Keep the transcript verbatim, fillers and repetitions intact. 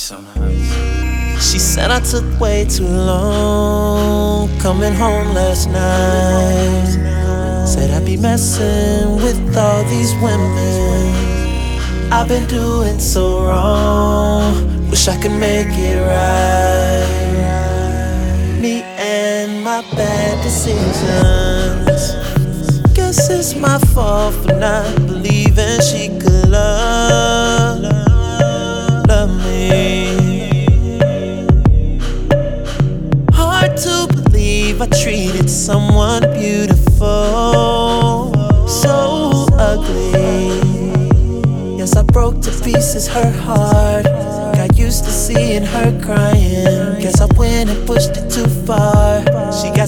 She said I took way too long coming home last night. Said I'd be messing with all these women. I've been doing so wrong, wish I could make it right. Me and my bad decisions. Guess it's my fault for not believing she could love, love me. Hard to believe I treated someone beautiful so ugly. Yes, I broke to pieces her heart. Got used to seeing her crying. Guess I went and pushed it too far. She got